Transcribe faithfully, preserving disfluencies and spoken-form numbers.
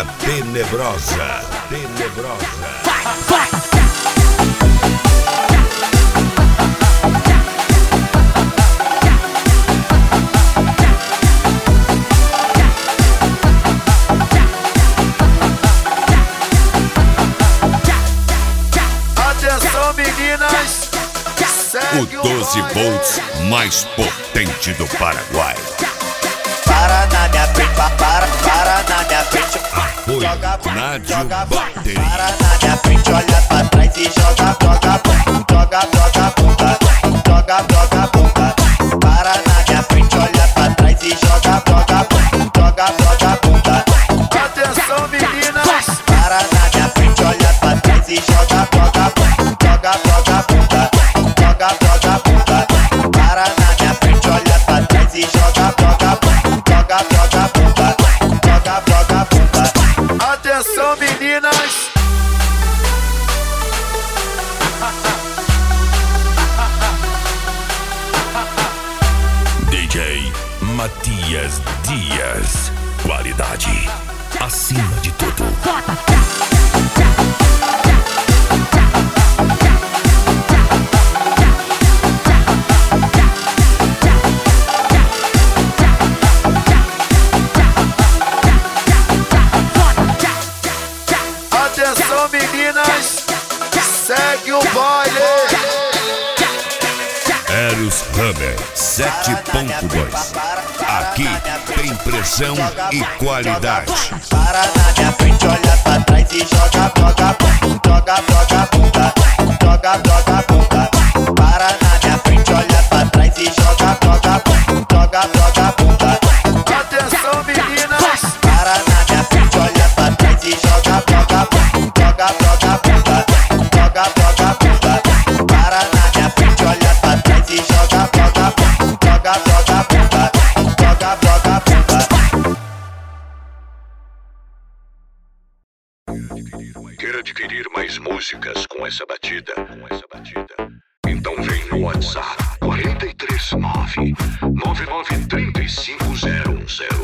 Música tenebrosa, tenebrosa. Atenção, meninas, O doze volts mais potente do Paraguai. para na minha frente, pa- para, para na minha frente. Apoio Nádio Bateria. Para na minha frente, olha pra trás e joga, joga, joga, joga bunda, joga, joga bunda. Para na minha frente, olha pra trás e joga, joga, joga, joga bunda. Atenção, meninas, para na minha frente, olha pra trás e joga, joga, joga, joga bunda, joga, joga bunda. Para na minha frente, olha pra trás e joga, joga, joga, joga bunda, joga, joga bunda. Atenção, meninas. D J Matias Dias. Qualidade acima de tudo. Atenção, meninas, segue o baile. Eros Hammer sete ponto dois. Aqui tem pressão e qualidade. Para na minha frente, olha pra trás e joga, joga, joga, joga bunda, joga, joga bunda. Para na minha frente, olha pra trás e joga, joga, joga, joga bunda. Atenção, meninas, para na minha frente, olha pra trás e joga, joga, joga, joga bunda, joga, joga bunda. Para na minha frente, olha pra trás e joga, joga, joga, joga bunda, joga, joga bunda. Quer adquirir mais músicas com essa batida? Com essa batida? Então vem no WhatsApp quatro três nove, nove nove três cinco zero um zero.